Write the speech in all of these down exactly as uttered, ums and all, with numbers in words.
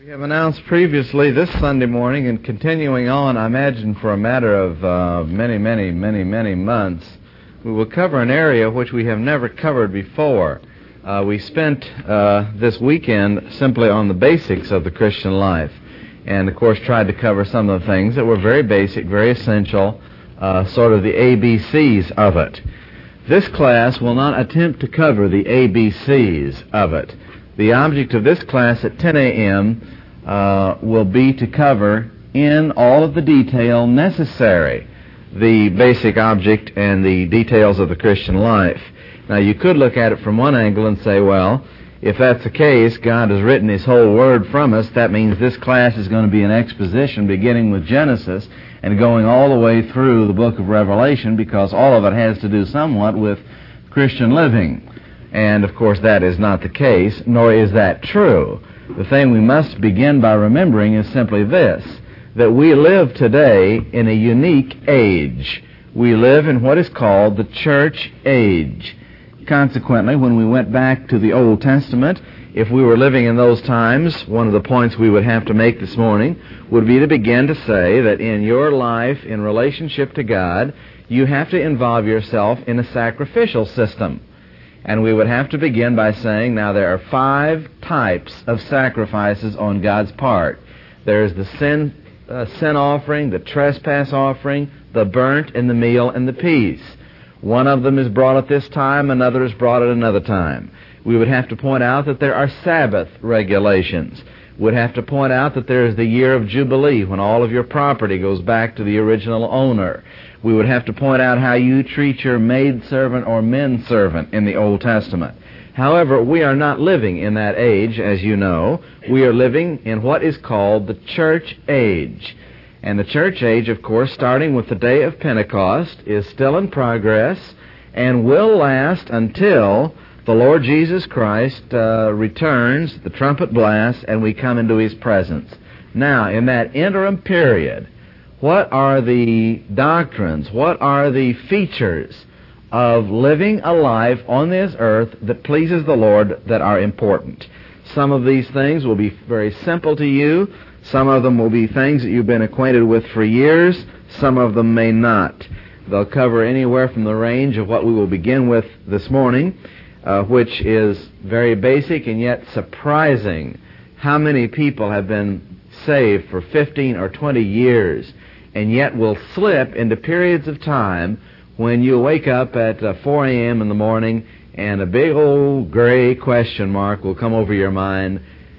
We have announced previously this Sunday morning, and continuing on, I imagine for a matter of uh, many, many, many, many months, we will cover an area which we have never covered before. Uh, we spent uh, this weekend simply on the basics of the Christian life, and of course tried to cover some of the things that were very basic, very essential, uh, sort of the A B Cs of it. This class will not attempt to cover the A B Cs of it. The object of this class at ten a.m. Uh, will be to cover in all of the detail necessary the basic object and the details of the Christian life. Now, you could look at it from one angle and say, well, if that's the case, God has written His whole Word from us. That means this class is going to be an exposition beginning with Genesis and going all the way through the book of Revelation, because all of it has to do somewhat with Christian living. And, of course, that is not the case, nor is that true. The thing we must begin by remembering is simply this, that we live today in a unique age. We live in what is called the church age. Consequently, when we went back to the Old Testament, if we were living in those times, one of the points we would have to make this morning would be to begin to say that in your life, in relationship to God, you have to involve yourself in a sacrificial system. And we would have to begin by saying, now there are five types of sacrifices on God's part. There's the sin, uh, sin offering, the trespass offering, the burnt, and the meal, and the peace. One of them is brought at this time, another is brought at another time. We would have to point out that there are Sabbath regulations. We'd have to point out that there is the year of Jubilee, when all of your property goes back to the original owner. We would have to point out how you treat your maidservant or menservant in the Old Testament. However, we are not living in that age, as you know. We are living in what is called the church age. And the church age, of course, starting with the day of Pentecost, is still in progress and will last until the Lord Jesus Christ uh, returns, the trumpet blasts, and we come into His presence. Now, in that interim period, what are the doctrines, what are the features of living a life on this earth that pleases the Lord that are important? Some of these things will be very simple to you. Some of them will be things that you've been acquainted with for years. Some of them may not. They'll cover anywhere from the range of what we will begin with this morning, uh, which is very basic and yet surprising. How many people have been saved for fifteen or twenty years and yet will slip into periods of time when you wake up at uh, four a.m. in the morning and a big old gray question mark will come over your mind.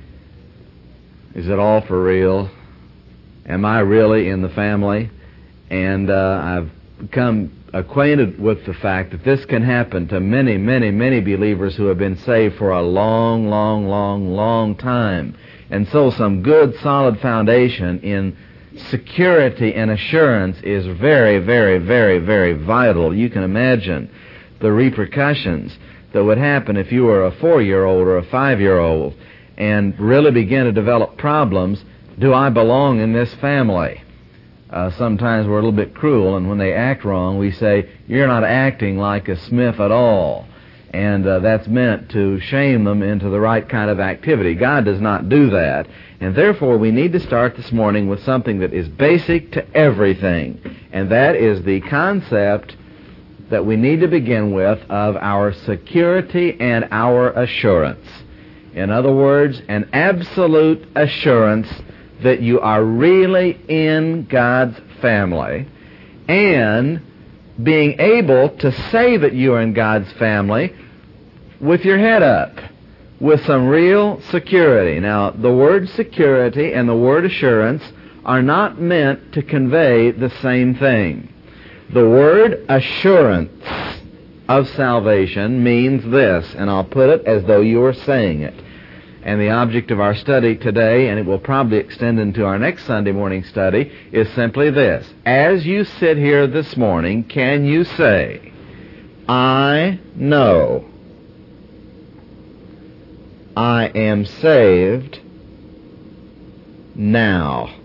Is it all for real? Am I really in the family? And uh, I've become acquainted with the fact that this can happen to many, many, many believers who have been saved for a long, long, long, long time. And so some good, solid foundation in security and assurance is very, very, very, very vital. You can imagine the repercussions that would happen if you were a four-year-old or a five-year-old and really begin to develop problems. Do I belong in this family? Uh, sometimes we're a little bit cruel, and when they act wrong, we say, you're not acting like a Smith at all. And uh, that's meant to shame them into the right kind of activity. God does not do that. And therefore, we need to start this morning with something that is basic to everything. And that is the concept that we need to begin with of our security and our assurance. In other words, an absolute assurance that you are really in God's family, and being able to say that you are in God's family with your head up, with some real security. Now, the word security and the word assurance are not meant to convey the same thing. The word assurance of salvation means this, and I'll put it as though you were saying it. And the object of our study today, and it will probably extend into our next Sunday morning study, is simply this. As you sit here this morning, can you say, I know I am saved now?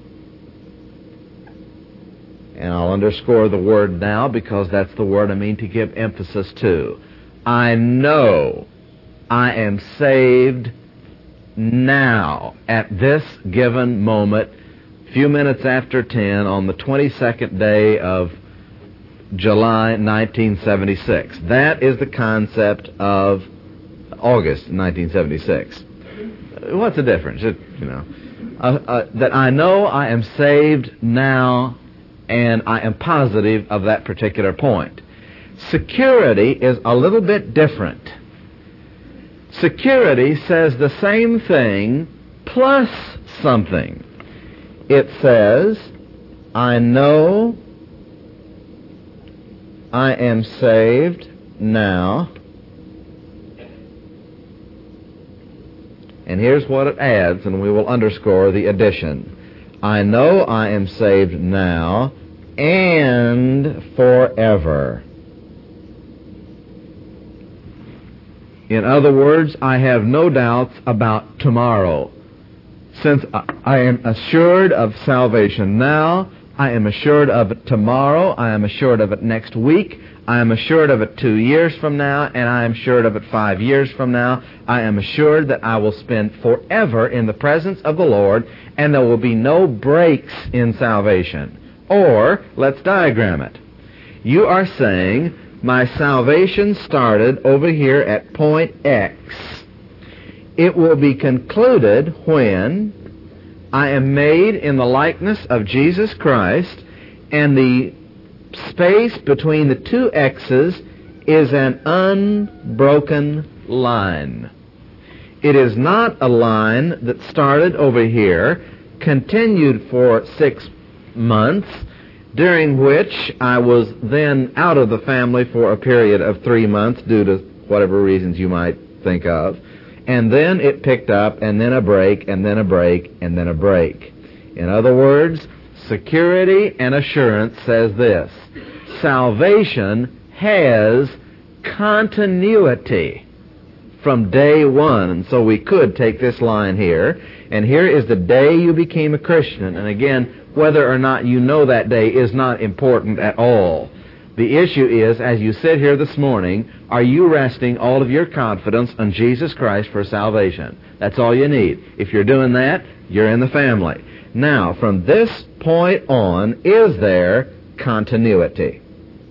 And I'll underscore the word now because that's the word I mean to give emphasis to. I know I am saved now, at this given moment, few minutes after ten, on the twenty-second day of July nineteen seventy-six. That is the concept of August nineteen seventy-six. What's the difference? It, you know, uh, uh, that I know I am saved now, and I am positive of that particular point. Security is a little bit different. Security says the same thing plus something. It says, I know I am saved now. And here's what it adds, and we will underscore the addition. I know I am saved now and forever. In other words, I have no doubts about tomorrow. Since I am assured of salvation now, I am assured of it tomorrow, I am assured of it next week, I am assured of it two years from now, and I am assured of it five years from now. I am assured that I will spend forever in the presence of the Lord, and there will be no breaks in salvation. Or, let's diagram it. You are saying, my salvation started over here at point X. It will be concluded when I am made in the likeness of Jesus Christ, and the space between the two X's is an unbroken line. It is not a line that started over here, continued for six months, during which I was then out of the family for a period of three months due to whatever reasons you might think of, and then it picked up, and then a break, and then a break, and then a break. In other words, security and assurance says this: salvation has continuity from day one. And so we could take this line here, and here is the day you became a Christian. And again, whether or not you know that day is not important at all. The issue is, as you sit here this morning, are you resting all of your confidence on Jesus Christ for salvation? That's all you need. If you're doing that, you're in the family. Now, from this point on, is there continuity?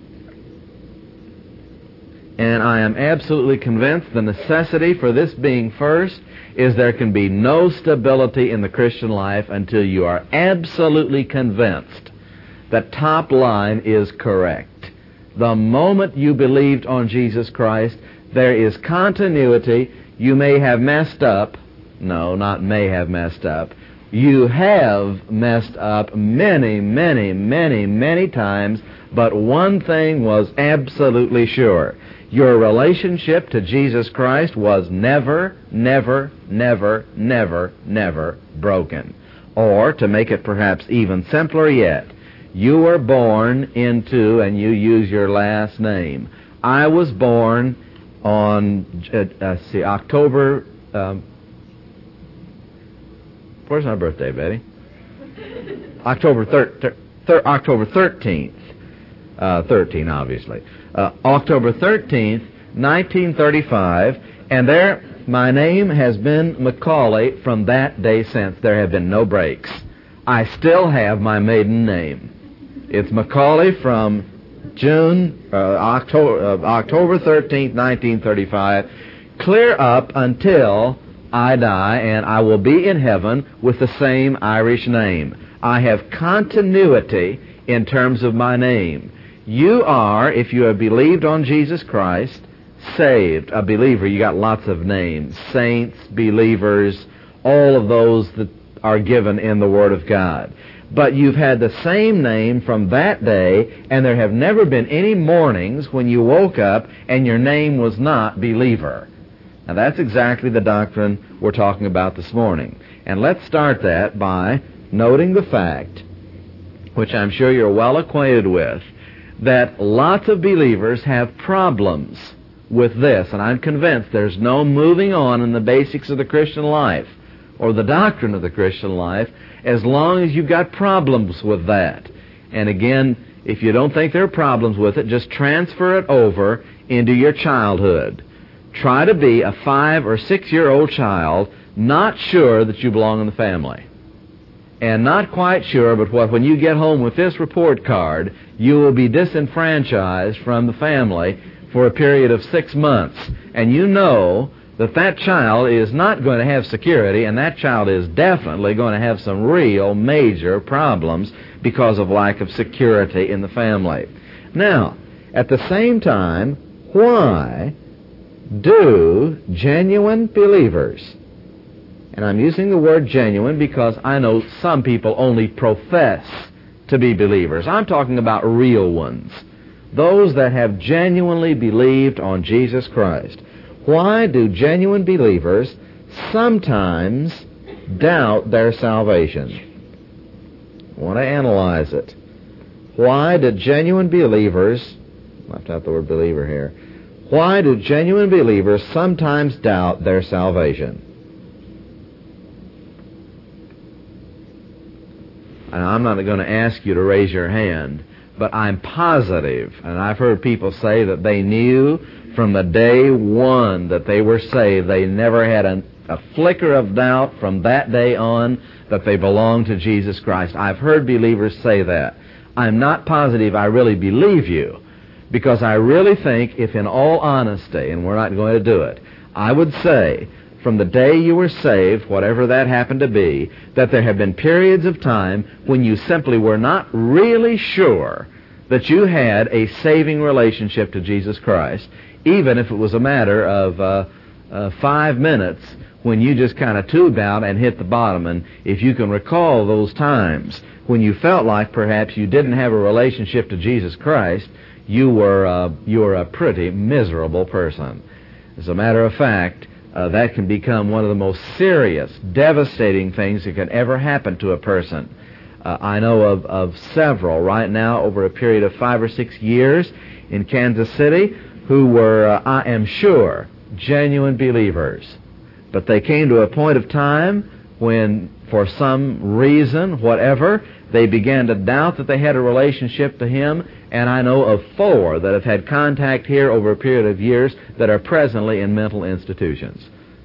And I am absolutely convinced the necessity for this being first is there can be no stability in the Christian life until you are absolutely convinced that top line is correct. The moment you believed on Jesus Christ, there is continuity. You may have messed up. No, not may have messed up. You have messed up many, many, many, many times, but one thing was absolutely sure. Your relationship to Jesus Christ was never, never, never, never, never broken. Or, to make it perhaps even simpler yet, you were born into, and you use your last name. I was born on, uh, uh, see, October, um, where's my birthday, Betty? October thir- thir- thir- October thirteenth. Uh, thirteen, obviously. Uh, October thirteenth, nineteen thirty-five, and there, my name has been Macaulay from that day since. There have been no breaks. I still have my maiden name. It's Macaulay from June, uh, October, uh, October thirteenth, nineteen thirty-five, clear up until I die, and I will be in heaven with the same Irish name. I have continuity in terms of my name. You are, if you have believed on Jesus Christ, saved. A believer, you got lots of names. Saints, believers, all of those that are given in the Word of God. But you've had the same name from that day, and there have never been any mornings when you woke up and your name was not believer. Now that's exactly the doctrine we're talking about this morning. And let's start that by noting the fact, which I'm sure you're well acquainted with, that lots of believers have problems with this. And I'm convinced there's no moving on in the basics of the Christian life or the doctrine of the Christian life as long as you've got problems with that. And again, if you don't think there are problems with it, just transfer it over into your childhood. Try to be a five or six year old child not sure that you belong in the family, and not quite sure but what when you get home with this report card, you will be disenfranchised from the family for a period of six months, and you know that that child is not going to have security, and that child is definitely going to have some real major problems because of lack of security in the family. Now, at the same time, why do genuine believers, and I'm using the word genuine because I know some people only profess to be believers. I'm talking about real ones, those that have genuinely believed on Jesus Christ. Why do genuine believers sometimes doubt their salvation? I want to analyze it. Why do genuine believers, left out the word believer here, why do genuine believers sometimes doubt their salvation? And I'm not going to ask you to raise your hand, but I'm positive, and I've heard people say that they knew from the day one that they were saved, they never had a, a flicker of doubt from that day on that they belonged to Jesus Christ. I've heard believers say that. I'm not positive I really believe you, because I really think if in all honesty, and we're not going to do it, I would say from the day you were saved, whatever that happened to be, that there have been periods of time when you simply were not really sure that you had a saving relationship to Jesus Christ, even if it was a matter of uh, uh, five minutes when you just kind of tubed out and hit the bottom. And if you can recall those times when you felt like perhaps you didn't have a relationship to Jesus Christ, you were, uh, you were a pretty miserable person. As a matter of fact, uh, that can become one of the most serious, devastating things that can ever happen to a person. Uh, I know of, of several right now over a period of five or six years in Kansas City who were, uh, I am sure, genuine believers. But they came to a point of time when, for some reason, whatever, they began to doubt that they had a relationship to Him, and I know of four that have had contact here over a period of years that are presently in mental institutions.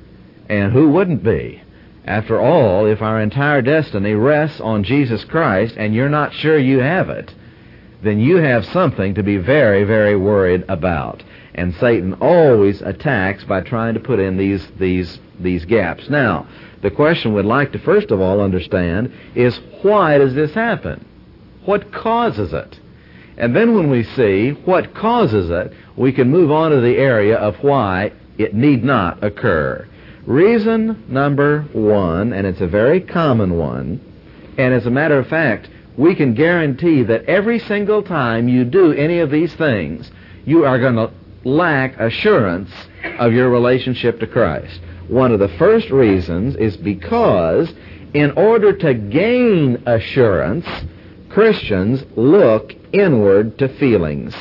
And who wouldn't be? After all, if our entire destiny rests on Jesus Christ and you're not sure you have it, then you have something to be very, very worried about. And Satan always attacks by trying to put in these, these, these gaps. Now, the question we'd like to first of all understand is, why does this happen? What causes it? And then when we see what causes it, we can move on to the area of why it need not occur. Reason number one, and it's a very common one, and as a matter of fact, we can guarantee that every single time you do any of these things, you are going to lack assurance of your relationship to Christ. One of the first reasons is because in order to gain assurance, Christians look inward to feelings.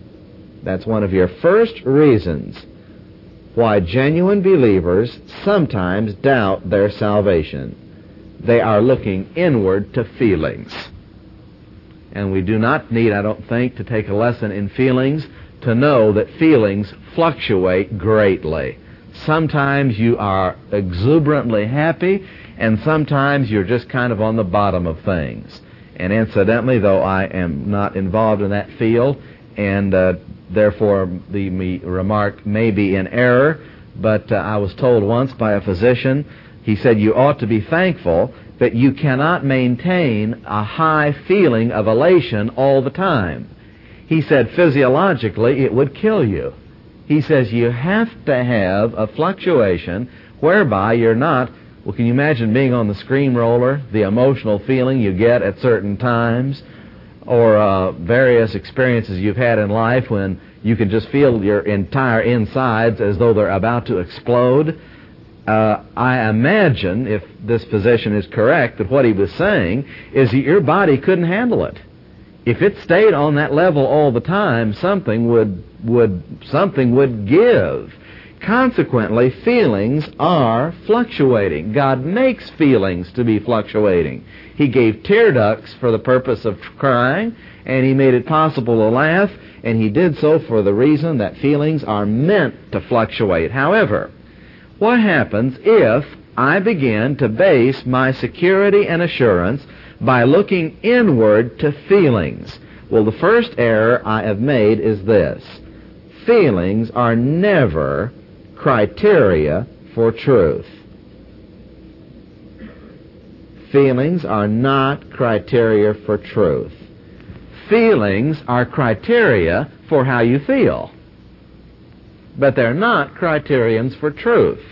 That's one of your first reasons why genuine believers sometimes doubt their salvation. They are looking inward to feelings. And we do not need, I don't think, to take a lesson in feelings to know that feelings fluctuate greatly. Sometimes you are exuberantly happy, and sometimes you're just kind of on the bottom of things. And incidentally, though I am not involved in that field, and uh, therefore the me remark may be in error, but uh, I was told once by a physician, he said, you ought to be thankful that you cannot maintain a high feeling of elation all the time. He said, physiologically, it would kill you. He says you have to have a fluctuation whereby you're not, well, can you imagine being on the screen roller, the emotional feeling you get at certain times, or uh, various experiences you've had in life when you can just feel your entire insides as though they're about to explode. Uh, I imagine, if this physician is correct, that what he was saying is that your body couldn't handle it. If it stayed on that level all the time, something would would something would give. Consequently, feelings are fluctuating. God makes feelings to be fluctuating. He gave tear ducts for the purpose of crying, and He made it possible to laugh, and He did so for the reason that feelings are meant to fluctuate. However, what happens if I begin to base my security and assurance by looking inward to feelings. Well, the first error I have made is this. Feelings are never criteria for truth. Feelings are not criteria for truth. Feelings are criteria for how you feel, but they're not criterions for truth.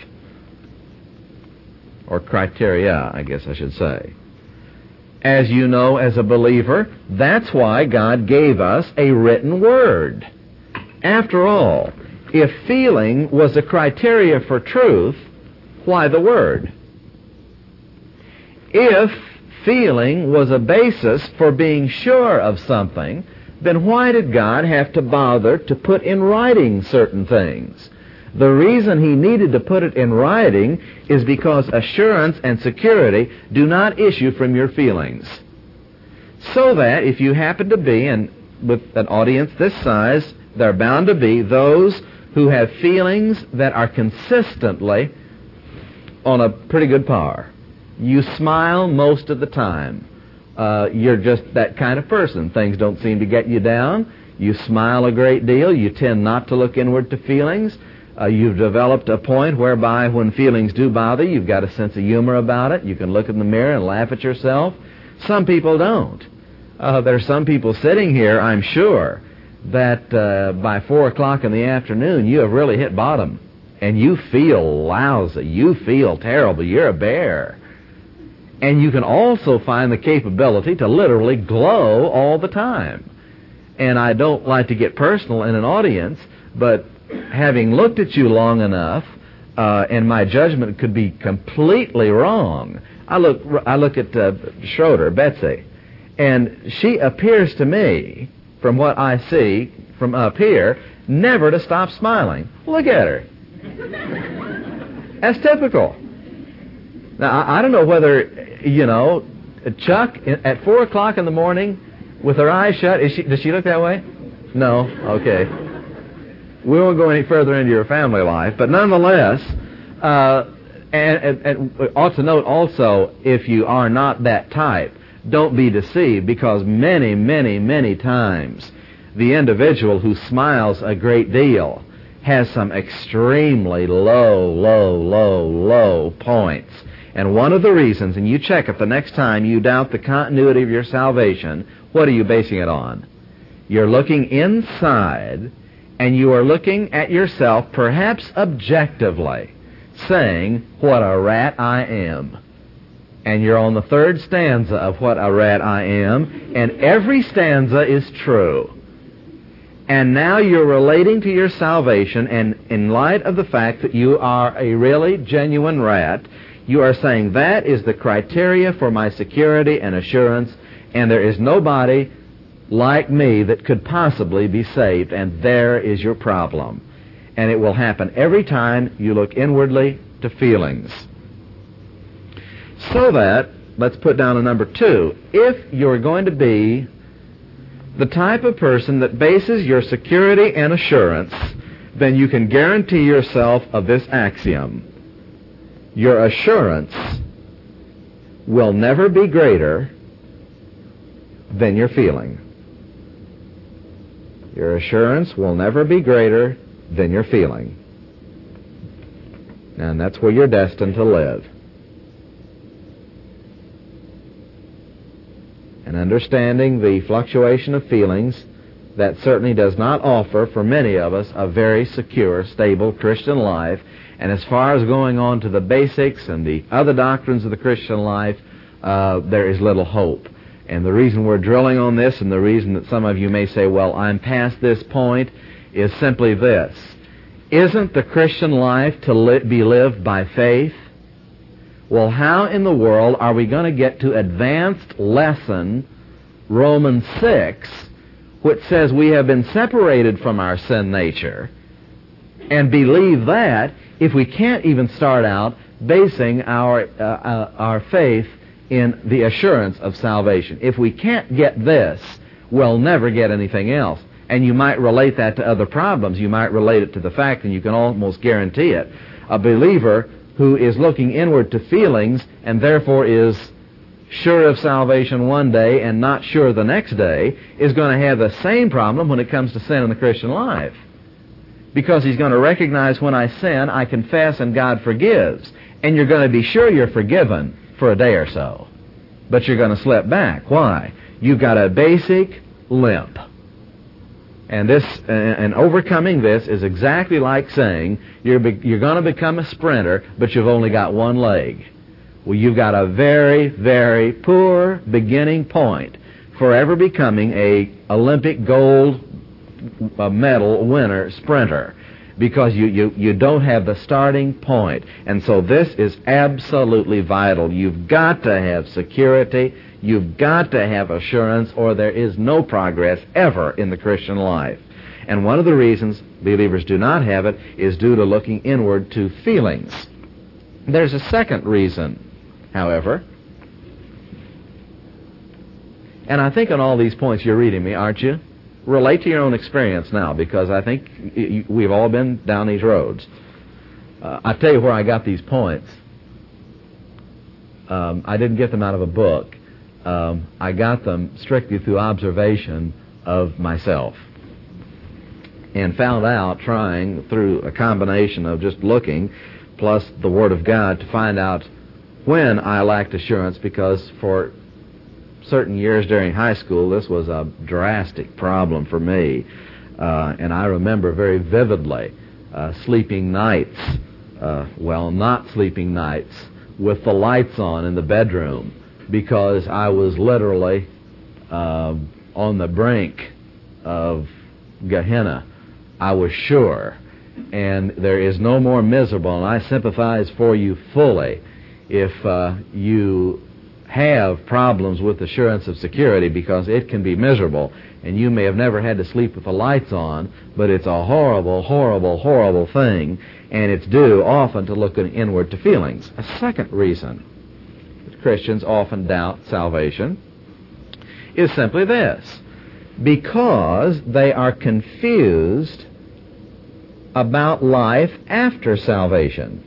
Or criteria, I guess I should say. As you know, as a believer, that's why God gave us a written word. After all, if feeling was a criteria for truth, why the word? If feeling was a basis for being sure of something, then why did God have to bother to put in writing certain things? The reason he needed to put it in writing is because assurance and security do not issue from your feelings. So that if you happen to be, and with an audience this size, there are bound to be those who have feelings that are consistently on a pretty good par. You smile most of the time. Uh, you're just that kind of person. Things don't seem to get you down. You smile a great deal. You tend not to look inward to feelings. Uh, you've developed a point whereby when feelings do bother you, you've got a sense of humor about it. You can look in the mirror and laugh at yourself. Some people don't. Uh, there are some people sitting here, I'm sure, that uh, by four o'clock in the afternoon you have really hit bottom. And you feel lousy. You feel terrible. You're a bear. And you can also find the capability to literally glow all the time. And I don't like to get personal in an audience, but having looked at you long enough, uh, and my judgment could be completely wrong. I look, I look at uh, Schroeder, Betsy, and she appears to me, from what I see from up here, never to stop smiling. Look at her. That's typical. Now, I, I don't know whether, you know, Chuck, at four o'clock in the morning, with her eyes shut, is she, does she look that way? No? Okay. We won't go any further into your family life, but nonetheless, uh, and, and, and ought to note also, if you are not that type, don't be deceived, because many, many, many times the individual who smiles a great deal has some extremely low, low, low, low points. And one of the reasons, and you check it the next time you doubt the continuity of your salvation, what are you basing it on? You're looking inside, and you are looking at yourself, perhaps objectively, saying, what a rat I am. And you're on the third stanza of what a rat I am, and every stanza is true. And now you're relating to your salvation, and in light of the fact that you are a really genuine rat, you are saying that is the criteria for my security and assurance, and there is nobody like me that could possibly be saved, and there is your problem. And it will happen every time you look inwardly to feelings. So that, let's put down a number two, if you're going to be the type of person that bases your security and assurance, then you can guarantee yourself of this axiom. Your assurance will never be greater than your feeling. Your assurance will never be greater than your feeling. And that's where you're destined to live. And understanding the fluctuation of feelings, that certainly does not offer, for many of us, a very secure, stable Christian life. And as far as going on to the basics and the other doctrines of the Christian life, uh, there is little hope. And the reason we're drilling on this, and the reason that some of you may say, well, I'm past this point, is simply this. Isn't the Christian life to li- be lived by faith? Well, how in the world are we going to get to advanced lesson Romans six, which says we have been separated from our sin nature, and believe that if we can't even start out basing our uh, uh, our faith in the assurance of salvation? If we can't get this, we'll never get anything else. And you might relate that to other problems. You might relate it to the fact, and you can almost guarantee it, a believer who is looking inward to feelings and therefore is sure of salvation one day and not sure the next day is going to have the same problem when it comes to sin in the Christian life. Because he's going to recognize when I sin, I confess and God forgives. And you're going to be sure you're forgiven for a day or so. But you're going to slip back. Why? You've got a basic limp. And this, and overcoming this is exactly like saying you're, be, you're going to become a sprinter, but you've only got one leg. Well, you've got a very, very poor beginning point for ever becoming a Olympic gold medal winner sprinter, because you, you, you don't have the starting point. And so this is absolutely vital. You've got to have security. You've got to have assurance, or there is no progress ever in the Christian life. And one of the reasons believers do not have it is due to looking inward to feelings. There's a second reason, however, and I think on all these points you're reading me, aren't you? Relate to your own experience now, because I think we've all been down these roads. Uh, I'll tell you where I got these points. Um, I didn't get them out of a book. Um, I got them strictly through observation of myself, and found out, trying through a combination of just looking plus the Word of God, to find out when I lacked assurance, because for certain years during high school, this was a drastic problem for me. Uh, and I remember very vividly uh, sleeping nights, uh, well, not sleeping nights, with the lights on in the bedroom, because I was literally uh, on the brink of Gehenna. I was sure. And there is no more miserable, and I sympathize for you fully if uh, you have problems with assurance of security, because it can be miserable, and you may have never had to sleep with the lights on, but it's a horrible, horrible, horrible thing, and it's due often to looking inward to feelings. A second reason that Christians often doubt salvation is simply this: because they are confused about life after salvation.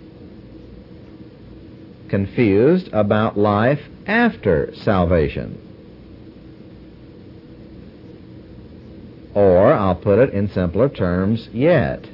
Confused about life after salvation. Or, I'll put it in simpler terms yet.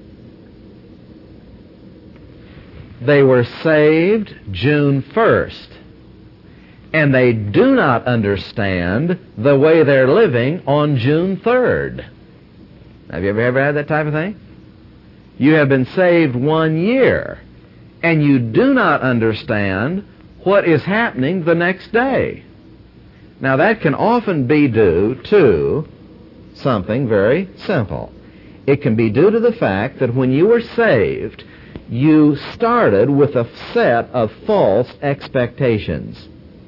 They were saved June first, and they do not understand the way they're living on June third. Have you ever, ever had that type of thing? You have been saved one year, and you do not understand what is happening the next day. Now, that can often be due to something very simple. It can be due to the fact that when you were saved, you started with a set of false expectations.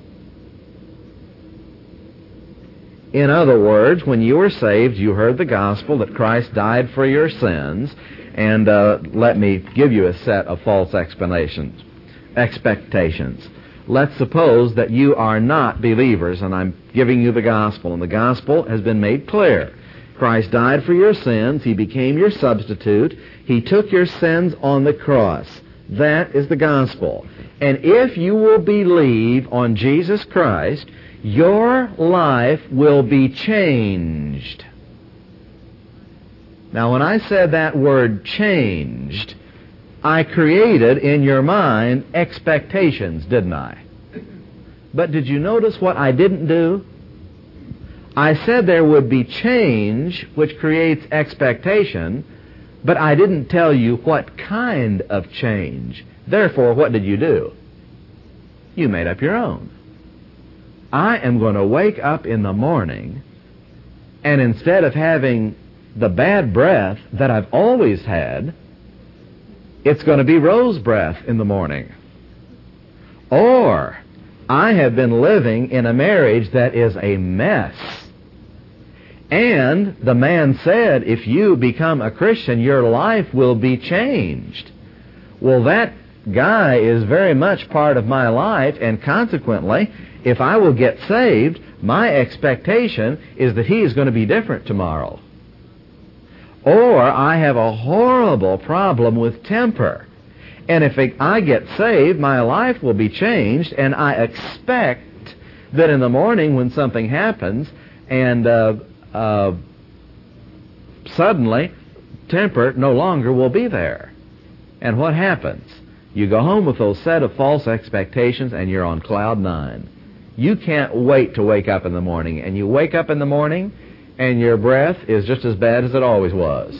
In other words, when you were saved, you heard the gospel that Christ died for your sins, and uh, let me give you a set of false explanations, expectations. Let's suppose that you are not believers, and I'm giving you the gospel, and the gospel has been made clear. Christ died for your sins. He became your substitute. He took your sins on the cross. That is the gospel. And if you will believe on Jesus Christ, your life will be changed. Now, when I said that word changed, I created in your mind expectations, didn't I? But did you notice what I didn't do? I said there would be change, which creates expectation, but I didn't tell you what kind of change. Therefore, what did you do? You made up your own. I am going to wake up in the morning, and instead of having the bad breath that I've always had, it's going to be rose breath in the morning. Or, I have been living in a marriage that is a mess. And the man said, if you become a Christian, your life will be changed. Well, that guy is very much part of my life, and consequently, if I will get saved, my expectation is that he is going to be different tomorrow. Or I have a horrible problem with temper, And if I get saved, my life will be changed, and I expect that in the morning when something happens, and uh, uh, suddenly temper no longer will be there. And what happens? You go home with those set of false expectations, and you're on cloud nine. You can't wait to wake up in the morning, and you wake up in the morning, and your breath is just as bad as it always was.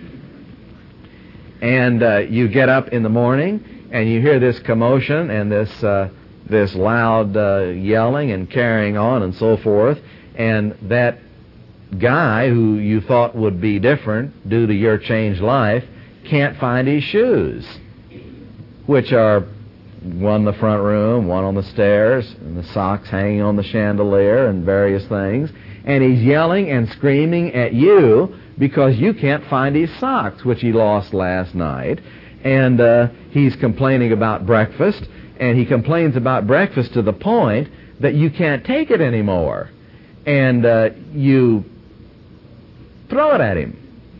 And uh, you get up in the morning, and you hear this commotion and this uh, this loud uh, yelling and carrying on and so forth, and that guy who you thought would be different due to your changed life can't find his shoes, which are one in the front room, one on the stairs, and the socks hanging on the chandelier and various things, and he's yelling and screaming at you because you can't find his socks, which he lost last night, and uh, he's complaining about breakfast, and he complains about breakfast to the point that you can't take it anymore, and uh, you throw it at him.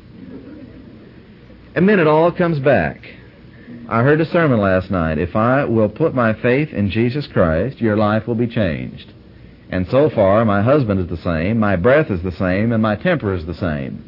And then it all comes back. I heard a sermon last night. If I will put my faith in Jesus Christ, your life will be changed. And so far, my husband is the same, my breath is the same, and my temper is the same.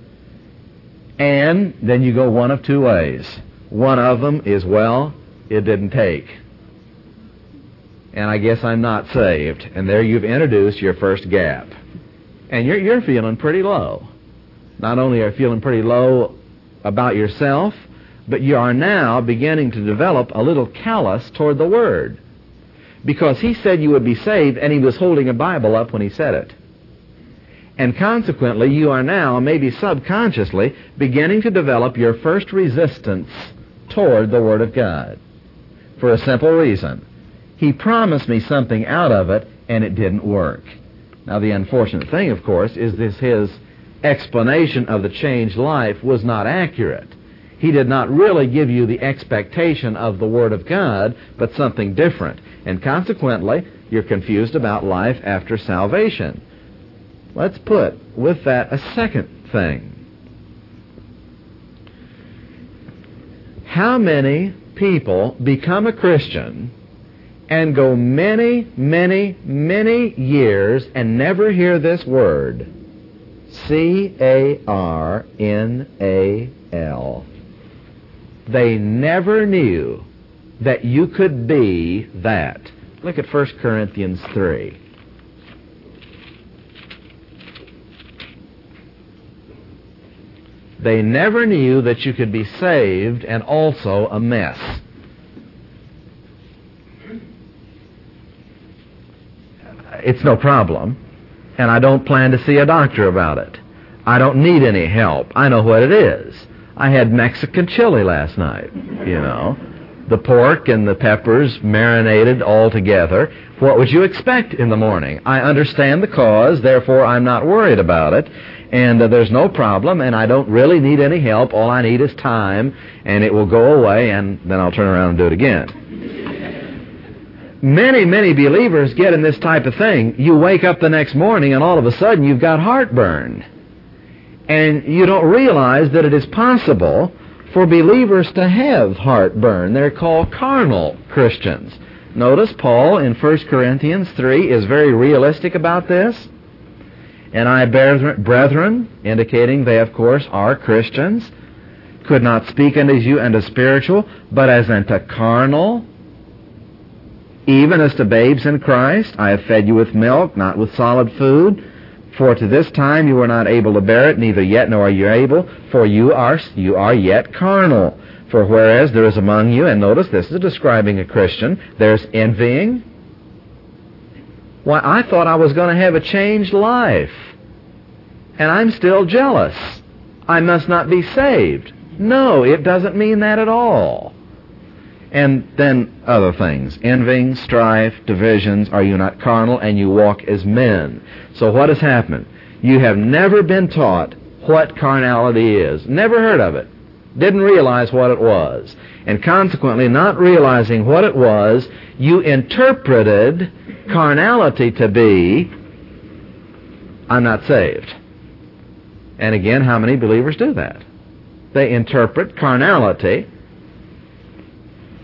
And then you go one of two ways. One of them is, well, it didn't take. And I guess I'm not saved. And there you've introduced your first gap. And you're, you're feeling pretty low. Not only are you feeling pretty low about yourself, but you are now beginning to develop a little callous toward the Word. Because he said you would be saved, and he was holding a Bible up when he said it. And consequently, you are now, maybe subconsciously, beginning to develop your first resistance toward the Word of God. For a simple reason. He promised me something out of it, and it didn't work. Now, the unfortunate thing, of course, is this his explanation of the changed life was not accurate. He did not really give you the expectation of the Word of God, but something different. And consequently, you're confused about life after salvation. Let's put with that a second thing. How many people become a Christian and go many, many, many years and never hear this word? C A R N A L. They never knew that you could be that. Look at First Corinthians three. They never knew that you could be saved and also a mess. It's no problem, and I don't plan to see a doctor about it. I don't need any help. I know what it is. I had Mexican chili last night, you know. The pork and the peppers marinated all together. What would you expect in the morning? I understand the cause, therefore I'm not worried about it, and uh, there's no problem, and I don't really need any help. All I need is time, and it will go away, and then I'll turn around and do it again. Many, many believers get in this type of thing. You wake up the next morning, and all of a sudden you've got heartburn. And you don't realize that it is possible for believers to have heartburn. They're called carnal Christians. Notice Paul in First Corinthians three is very realistic about this. And I, brethren, indicating they, of course, are Christians, could not speak unto you unto spiritual, but as unto carnal, even as to babes in Christ. I have fed you with milk, not with solid food. For to this time you were not able to bear it, neither yet nor are you able, for you are you are yet carnal. For whereas there is among you, and notice this is describing a Christian, there's envying. Why, I thought I was going to have a changed life, and I'm still jealous. I must not be saved. No, it doesn't mean that at all. And then other things. Envying, strife, divisions. Are you not carnal, and you walk as men? So what has happened? You have never been taught what carnality is. Never heard of it. Didn't realize what it was. And consequently, not realizing what it was, you interpreted carnality to be, I'm not saved. And again, how many believers do that? They interpret carnality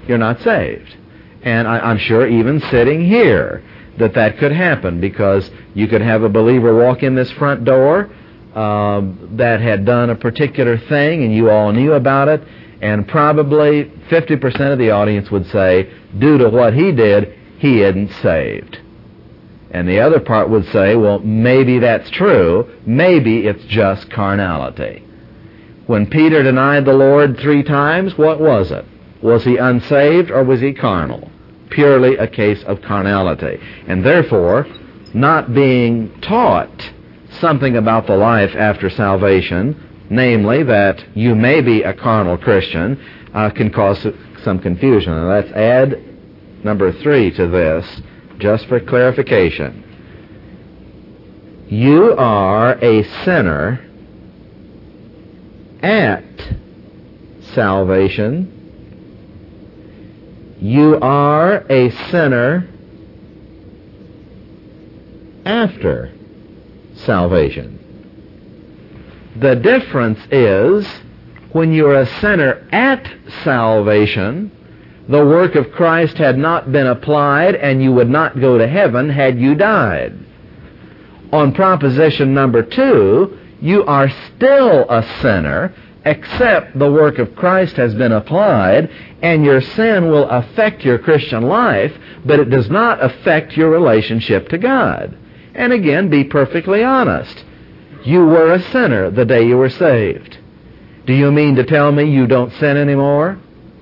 you're not saved. And I, I'm sure even sitting here that that could happen, because you could have a believer walk in this front door uh, that had done a particular thing and you all knew about it, and probably fifty percent of the audience would say, due to what he did, he isn't saved. And the other part would say, well, maybe that's true, maybe it's just carnality. When Peter denied the Lord three times, what was it? Was he unsaved or was he carnal? Purely a case of carnality. And therefore, not being taught something about the life after salvation, namely that you may be a carnal Christian, uh, can cause some confusion. And let's add number three to this, just for clarification. You are a sinner at salvation. You are a sinner after salvation. The difference is, when you're a sinner at salvation, the work of Christ had not been applied and you would not go to heaven had you died. On proposition number two, you are still a sinner, except the work of Christ has been applied, and your sin will affect your Christian life, but it does not affect your relationship to God. And again, be perfectly honest. You were a sinner the day you were saved. Do you mean to tell me you don't sin anymore?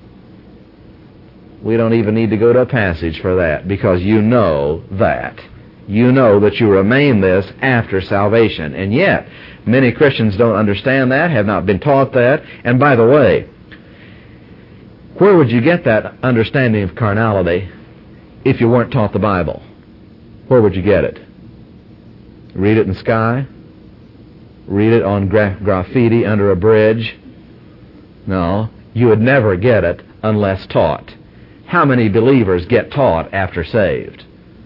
We don't even need to go to a passage for that, because you know that. You know that you remain this after salvation. And yet, many Christians don't understand that, have not been taught that. And by the way, where would you get that understanding of carnality if you weren't taught the Bible? Where would you get it? Read it in the sky? Read it on gra- graffiti under a bridge? No, you would never get it unless taught. How many believers get taught after saved?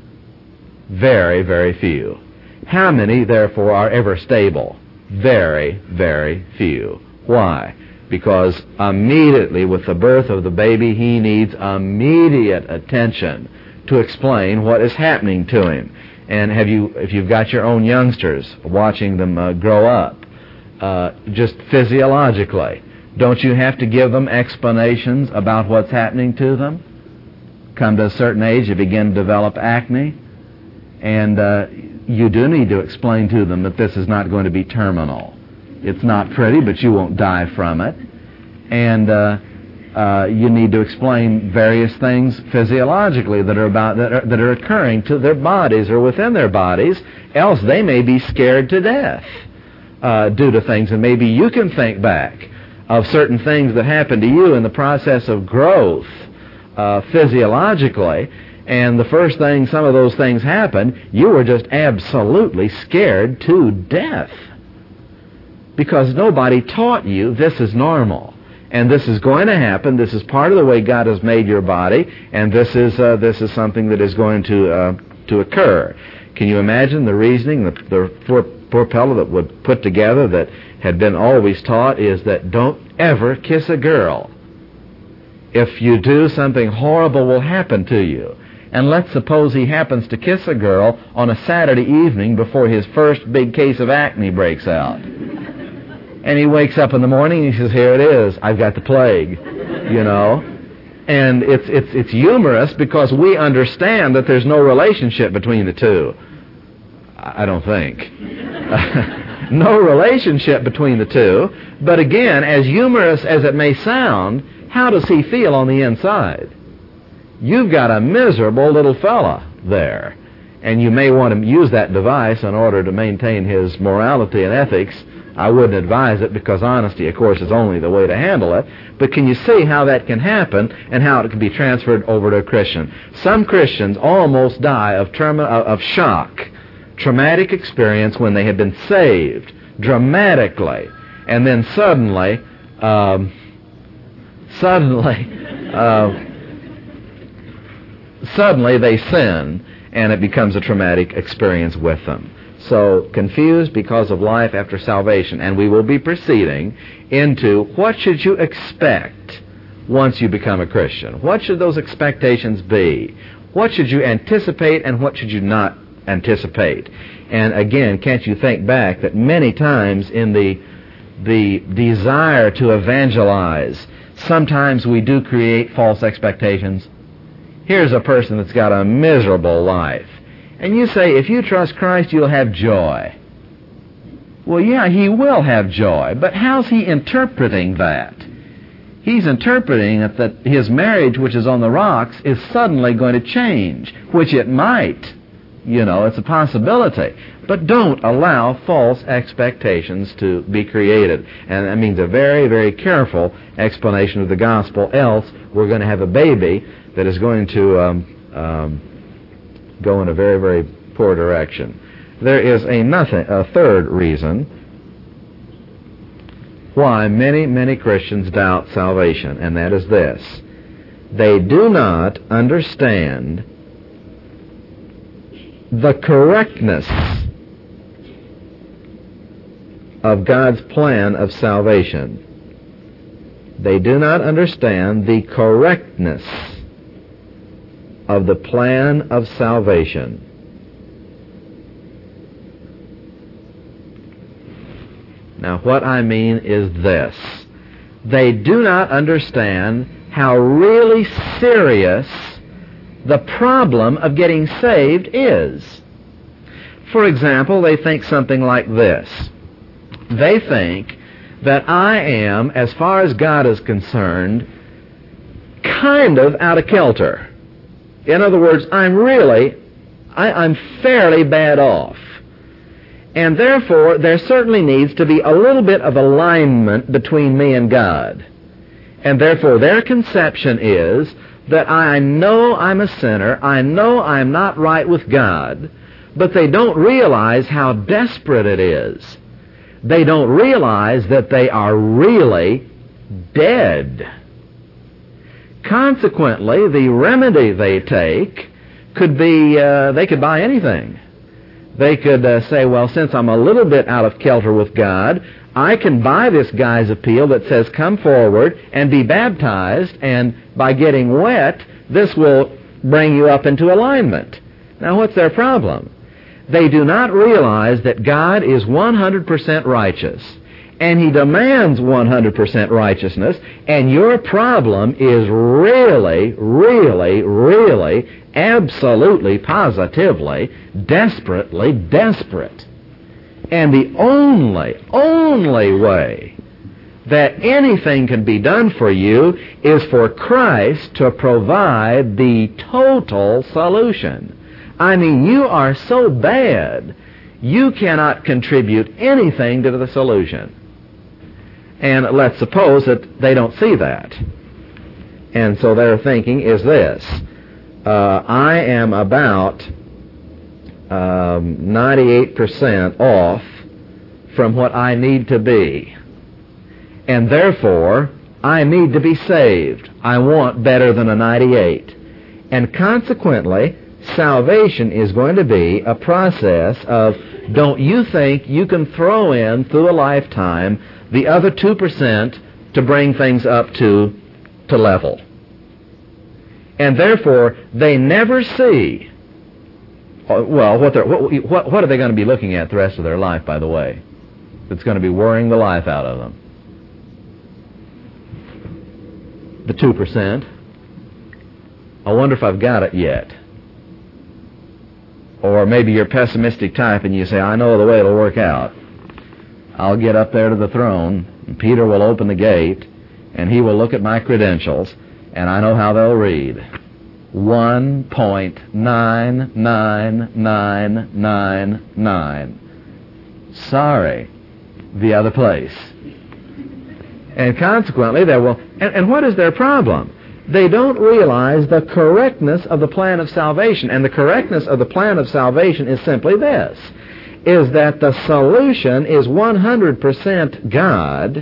Very, very few. How many, therefore, are ever stable? Very, very few. Why? Because immediately with the birth of the baby, he needs immediate attention to explain what is happening to him. And have you, if you've got your own youngsters, watching them uh, grow up, uh, just physiologically, don't you have to give them explanations about what's happening to them? Come to a certain age, you begin to develop acne, and uh, you do need to explain to them that this is not going to be terminal. It's not pretty, but you won't die from it. And uh, uh, you need to explain various things physiologically that are about that are, that are occurring to their bodies or within their bodies, else they may be scared to death uh, due to things. And maybe you can think back of certain things that happened to you in the process of growth uh, physiologically, and the first thing some of those things happened, you were just absolutely scared to death, because nobody taught you this is normal, and this is going to happen, this is part of the way God has made your body, and this is uh, this is something that is going to uh, to occur. Can you imagine the reasoning the, the poor, poor fellow that would put together that had been always taught is that don't ever kiss a girl. If you do, something horrible will happen to you. And let's suppose he happens to kiss a girl on a Saturday evening before his first big case of acne breaks out. And he wakes up in the morning and he says, here it is, I've got the plague, you know. And it's, it's, it's humorous because we understand that there's no relationship between the two. I don't think. No relationship between the two. But again, as humorous as it may sound, how does he feel on the inside? You've got a miserable little fella there, and you may want to use that device in order to maintain his morality and ethics. I wouldn't advise it, because honesty, of course, is only the way to handle it. But can you see how that can happen and how it can be transferred over to a Christian? Some Christians almost die of, trauma, of shock, traumatic experience when they had been saved dramatically, and then suddenly, um, suddenly, uh, Suddenly they sin, and it becomes a traumatic experience with them. So, confused because of life after salvation. And we will be proceeding into what should you expect once you become a Christian? What should those expectations be? What should you anticipate and what should you not anticipate? And again, can't you think back that many times in the the desire to evangelize, sometimes we do create false expectations. Here's a person that's got a miserable life, and you say, if you trust Christ, you'll have joy. Well, yeah, he will have joy, but how's he interpreting that? He's interpreting it that his marriage, which is on the rocks, is suddenly going to change, which it might. You know, it's a possibility. But don't allow false expectations to be created. And that means a very, very careful explanation of the gospel, else we're going to have a baby that is going to um, um, go in a very, very poor direction. There is a, nothing, a third reason why many, many Christians doubt salvation, and that is this. They do not understand the correctness of God's plan of salvation. They do not understand the correctness of the plan of salvation. Now, what I mean is this. They do not understand how really serious the problem of getting saved is. For example, they think something like this. They think that I am, as far as God is concerned, kind of out of kilter. In other words, I'm really, I, I'm fairly bad off. And therefore, there certainly needs to be a little bit of alignment between me and God. And therefore, their conception is that I know I'm a sinner, I know I'm not right with God, but they don't realize how desperate it is. They don't realize that they are really dead. Consequently, the remedy they take could be, uh, they could buy anything. They could uh, say, well, since I'm a little bit out of kilter with God, I can buy this guy's appeal that says, come forward and be baptized, and by getting wet, this will bring you up into alignment. Now, what's their problem? They do not realize that God is one hundred percent righteous, and He demands one hundred percent righteousness, and your problem is really, really, really, absolutely, positively, desperately desperate. And the only, only way that anything can be done for you is for Christ to provide the total solution. I mean, you are so bad, you cannot contribute anything to the solution. And let's suppose that they don't see that. And so their thinking is this. Uh, I am about um, ninety-eight percent off from what I need to be. And therefore, I need to be saved. I want better than a ninety-eight. And consequently, salvation is going to be a process of, don't you think you can throw in through a lifetime the other two percent to bring things up to, to level. And therefore, they never see, well, what, they're, what, what, what are they going to be looking at the rest of their life, by the way, that's going to be worrying the life out of them? The two percent. I wonder if I've got it yet. Or maybe you're a pessimistic type and you say, I know the way it'll work out. I'll get up there to the throne, and Peter will open the gate, and he will look at my credentials, and I know how they'll read. one point nine nine nine nine nine. Sorry, the other place. And consequently, there will... And, and what is their problem? They don't realize the correctness of the plan of salvation. And the correctness of the plan of salvation is simply this, is that the solution is one hundred percent God,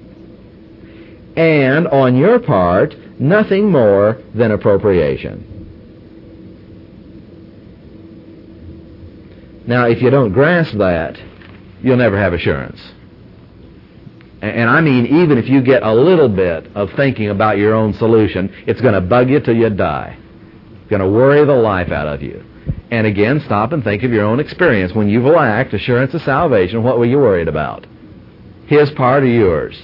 and on your part, nothing more than appropriation. Now, if you don't grasp that, you'll never have assurance. And I mean, even if you get a little bit of thinking about your own solution, it's going to bug you till you die. It's going to worry the life out of you. And again, stop and think of your own experience. When you've lacked assurance of salvation, what were you worried about? His part or yours?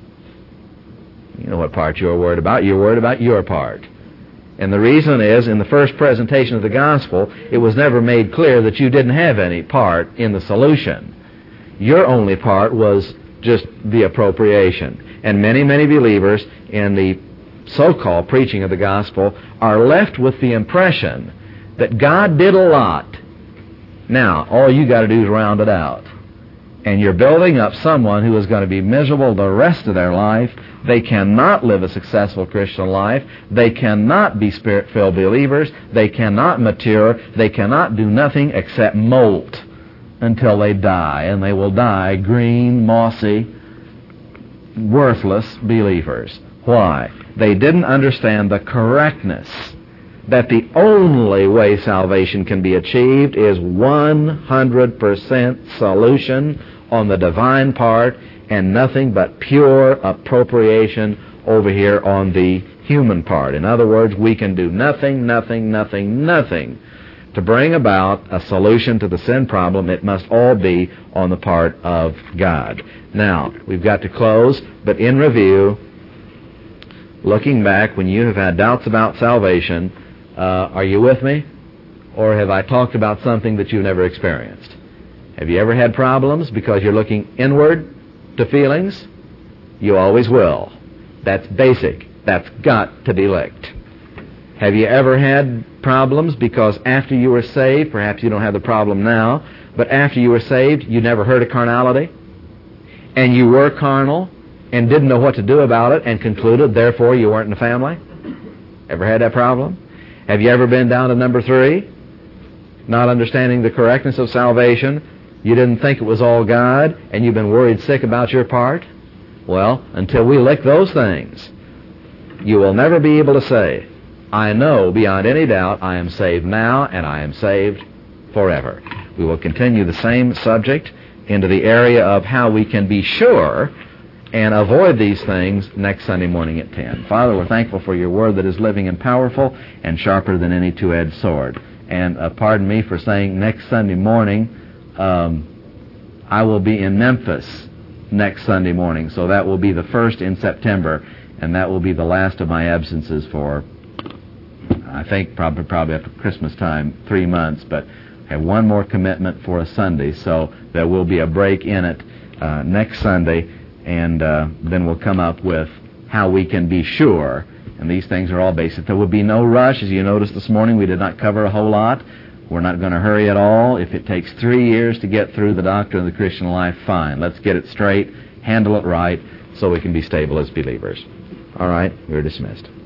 You know what part you're worried about. You're worried about your part. And the reason is, in the first presentation of the gospel, it was never made clear that you didn't have any part in the solution. Your only part was just the appropriation. And many, many believers in the so-called preaching of the gospel are left with the impression that God did a lot. Now, all you got to do is round it out. And you're building up someone who is going to be miserable the rest of their life. They cannot live a successful Christian life. They cannot be Spirit-filled believers. They cannot mature. They cannot do nothing except molt until they die. And they will die green, mossy, worthless believers. Why? They didn't understand the correctness that the only way salvation can be achieved is one hundred percent solution on the divine part and nothing but pure appropriation over here on the human part. In other words, we can do nothing, nothing, nothing, nothing to bring about a solution to the sin problem. It must all be on the part of God. Now, we've got to close, but in review, looking back, when you have had doubts about salvation, Uh, are you with me? Or have I talked about something that you've never experienced? Have you ever had problems because you're looking inward to feelings? You always will. That's basic. That's got to be licked. Have you ever had problems because after you were saved, perhaps you don't have the problem now, but after you were saved, you never heard of carnality? And you were carnal and didn't know what to do about it and concluded, therefore, you weren't in the family? Ever had that problem? Have you ever been down to number three? Not understanding the correctness of salvation. You didn't think it was all God, and you've been worried sick about your part? Well, until we lick those things, you will never be able to say, I know beyond any doubt I am saved now, and I am saved forever. We will continue the same subject into the area of how we can be sure and avoid these things next Sunday morning at ten. Father, we're thankful for your word that is living and powerful and sharper than any two-edged sword. And uh, pardon me for saying next Sunday morning, um, I will be in Memphis next Sunday morning. So that will be the first in September, and that will be the last of my absences for, I think, probably, probably after Christmas time, three months. But I have one more commitment for a Sunday, so there will be a break in it uh, next Sunday. And uh, then we'll come up with how we can be sure. And these things are all basic. There will be no rush. As you noticed this morning, we did not cover a whole lot. We're not going to hurry at all. If it takes three years to get through the doctrine of the Christian life, fine. Let's get it straight, handle it right, so we can be stable as believers. All right, we're dismissed.